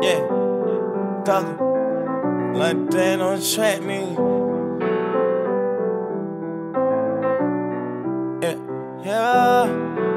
Yeah, talking like that on track, nigga. Yeah, yeah,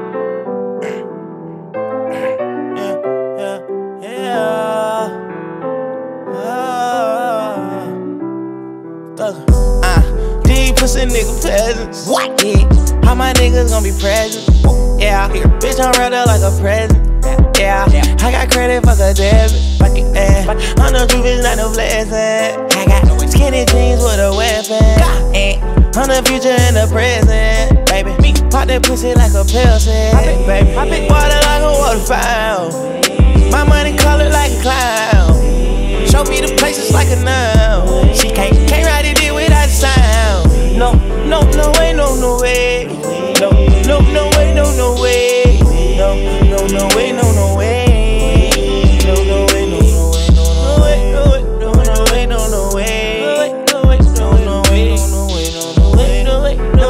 these pussy nigga peasants. What? Yeah, how my niggas gon' be present? Yeah, bitch, I'm rather like a present. Yeah, I got credit for the debit. On the truth, it's not no blessing. I got skinny jeans with a weapon. On the future and the present, baby. Pop that pussy like a pill set, baby. Water like a waterfowl. My money colored like a clown. Show me the places like a noun. She can't ride it in without sound. No way, no way. No way, no way. No way, no way. No way, no way, no way. No way, no way, no way. No way, no way, no way. No way, no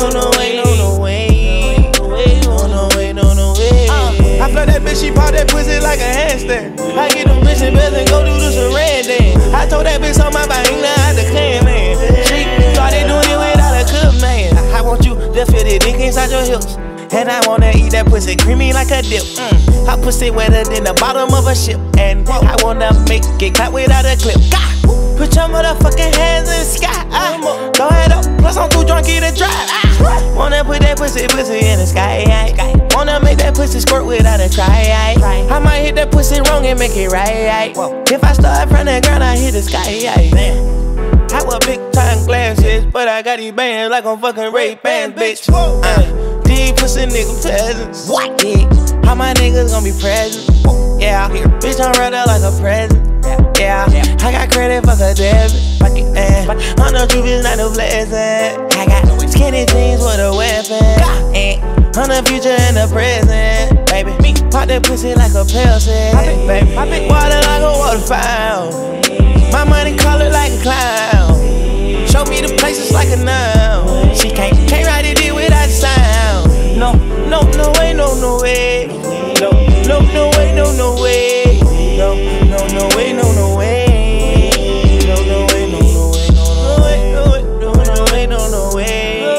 way. I felt that bitch, she pop that pussy like a handstand. I get them bitches bells and go do the saran dance. I told that bitch on my bahina out the clan, man. She thought they doing it without a cup, man. I want you to feel the dick inside your hips. And I wanna eat that pussy creamy like a dip. Her pussy wetter than the bottom of a ship. And I wanna make it clap without a clip. Put your motherfucking hands in the sky. Go ahead up, plus I'm too drunk to drive. Wanna put that pussy in the sky. Wanna make that pussy squirt without a try. I might hit that pussy wrong and make it right. If I start from the ground, I hit the sky. I wear big time glasses, but I got these bands like I'm fucking Ray-Bans, bitch. These pussy nigga peasants. What? Yeah, how my niggas gon' be present? Yeah, bitch, I'm rather like a present. Yeah, I got credit for the debit. On the truth, it's not no blessing. I got skinny jeans with a weapon. On the future and the present, baby. Pop that pussy like a pill set, baby. Water like a waterfowl. My money colored like a clown. Show me the places like a noun. She can't ride it in without sound. No way, no way. No way, no way. No way, no way. No way, no way. No way, no way. No way, no way.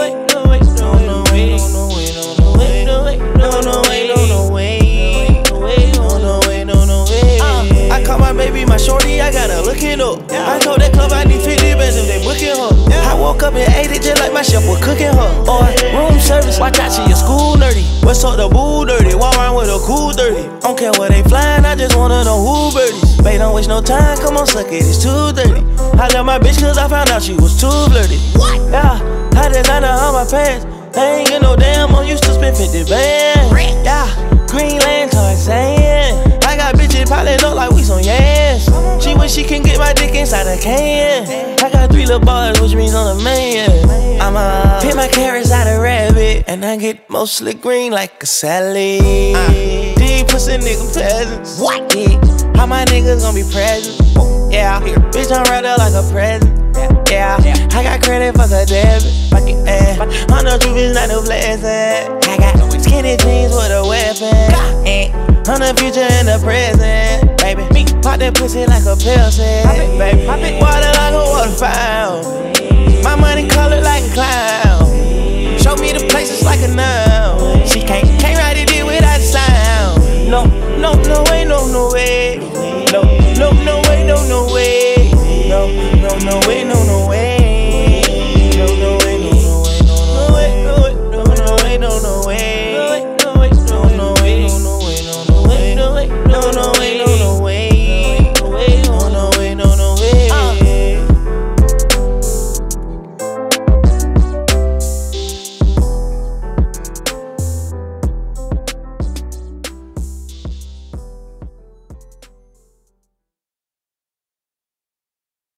I call my baby my shorty, I gotta look it up. I told that club I need 50 bands if they booking her. I woke up and ate it just like my chef was cooking her. Or room service, watch out, she a school nerdy. What's up, the boo dirty? Walk around with a cool dirty. Don't care where they flying, I just wanna know who birdies. Babe, don't waste no time, come on, suck it, it's too dirty. I left my bitch cause I found out she was too flirty. What? Yeah, I designer on my pants. I ain't get no damn, I'm used to spend 50 bands. Yeah, Green Lantern saying I got bitches piling up like we some yams. She wish she can get my dick inside a can. I got 3 little bars, which means I'm the man. I'ma pick my carrots out of rabbit, and I get mostly green like a salad. These pussy nigga peasants. What? Yeah, how my niggas gon' be present? Yeah, bitch, I'm rather like a present. Yeah, I got credit for the debit. On the truth, it's not no blessing. I got skinny jeans with a weapon. On the future and the present, baby. Pop that pussy like a pill set, baby.